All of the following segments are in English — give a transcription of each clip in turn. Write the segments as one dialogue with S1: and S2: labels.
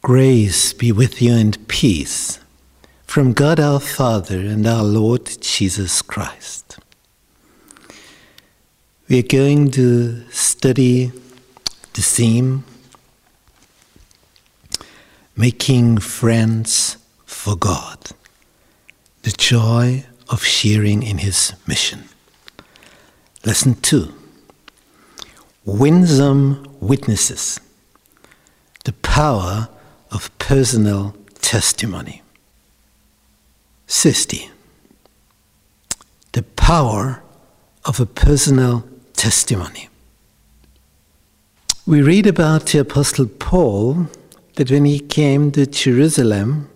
S1: Grace be with you and peace from God our Father and our Lord Jesus Christ. We are going to study the theme, Making Friends for God, the joy of sharing in His mission. Lesson 2, Winsome Witnesses, the power of personal testimony. 60. The power of a personal testimony. We read about the Apostle Paul that when he came to Jerusalem,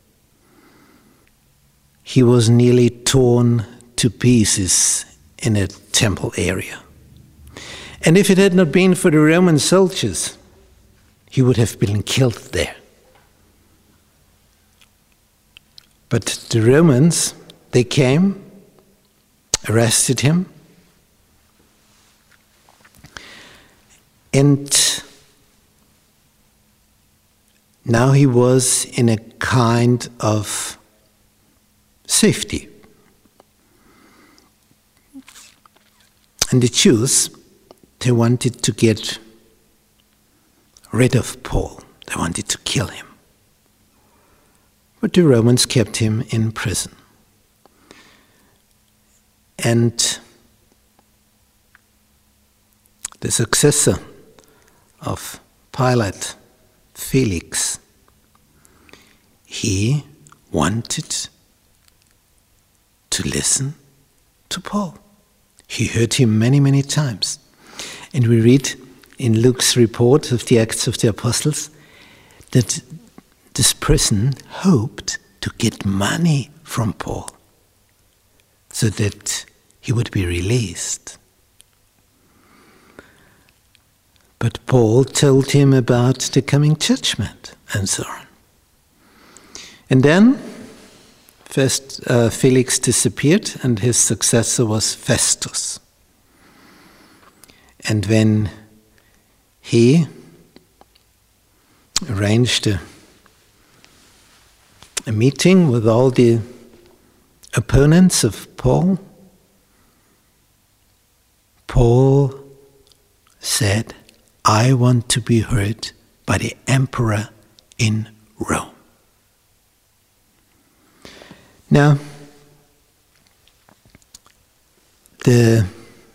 S1: he was nearly torn to pieces in a temple area. And if it had not been for the Roman soldiers, he would have been killed there. But the Romans, they came, arrested him, and now he was in a kind of safety. And the Jews, they wanted to get rid of Paul. They wanted to kill him. But the Romans kept him in prison. And the successor of Pilate, Felix, he wanted to listen to Paul. He heard him many, many times. And we read in Luke's report of the Acts of the Apostles that this person hoped to get money from Paul so that he would be released. But Paul told him about the coming judgment and so on. And then Felix disappeared and his successor was Festus. And when he arranged a meeting with all the opponents of Paul, Paul said, I want to be heard by the emperor in Rome. Now, the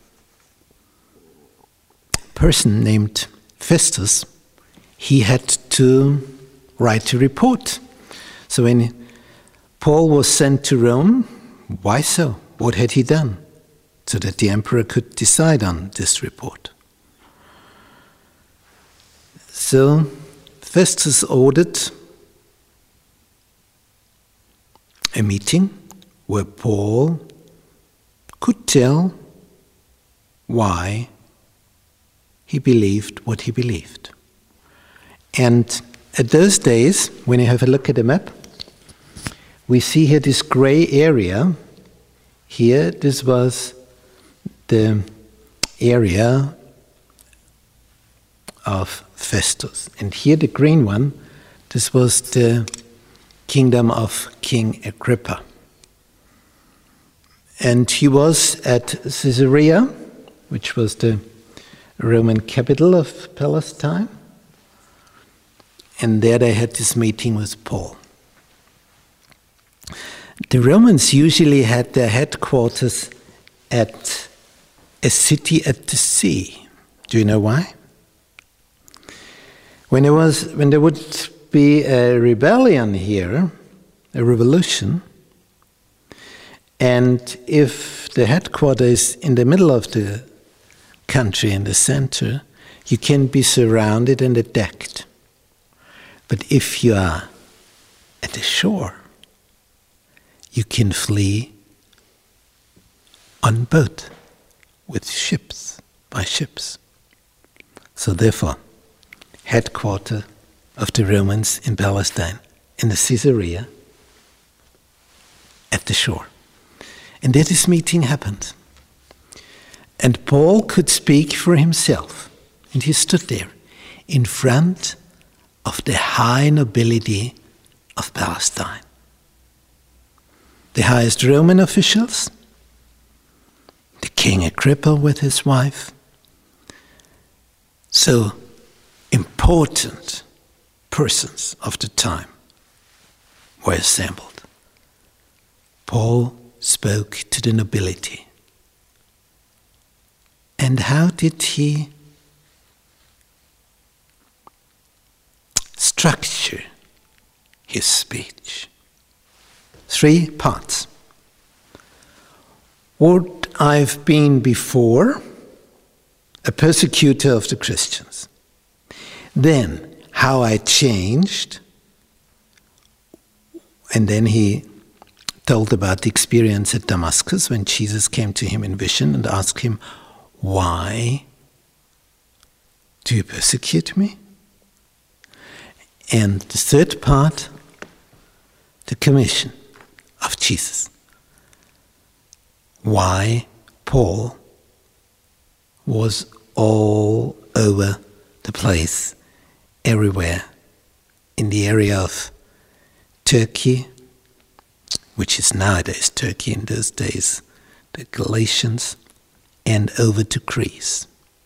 S1: person named Festus, he had to write a report. So when Paul was sent to Rome, why so? What had he done? So that the emperor could decide on this report. So Festus ordered a meeting where Paul could tell why he believed what he believed. And at those days, when you have a look at the map, we see here this gray area. Here, this was the area of Festus. And here, the green one, this was the kingdom of King Agrippa. And he was at Caesarea, which was the Roman capital of Palestine. And there they had this meeting with Paul. The Romans usually had their headquarters at a city at the sea. Do you know why? When there would be a rebellion here, a revolution, and if the headquarters is in the middle of the country, in the center, you can be surrounded and attacked. But if you are at the shore, you can flee on boat, with ships, by ships. So therefore, headquarters of the Romans in Palestine, in the Caesarea, at the shore. And there this meeting happened. And Paul could speak for himself. And he stood there in front of the high nobility of Palestine. The highest Roman officials, the King Agrippa with his wife, so important persons of the time were assembled. Paul spoke to the nobility. And how did he structure his speech? 3 parts. What I've been before, a persecutor of the Christians. Then, how I changed. And then he told about the experience at Damascus when Jesus came to him in vision and asked him, "Why do you persecute me?" And the third part, the commission of Jesus. Why Paul was all over the place, everywhere, in the area of Turkey, which is nowadays Turkey, in those days the Galatians, and over to Greece.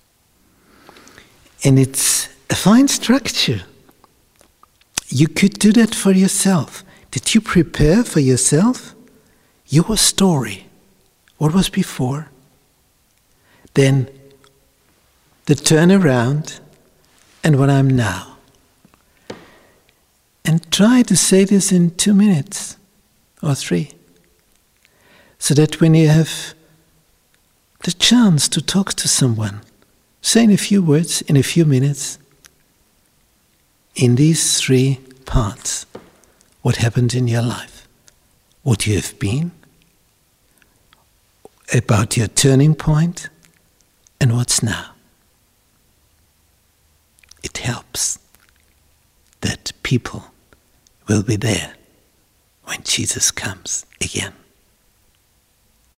S1: And it's a fine structure. You could do that for yourself. Did you prepare for yourself your story? What was before? Then the turnaround and what I'm now. And try to say this in 2 minutes or 3. So that when you have the chance to talk to someone, say in a few words, in a few minutes, in these 3 parts, what happened in your life, what you have been, about your turning point, and what's now. It helps that people will be there when Jesus comes again.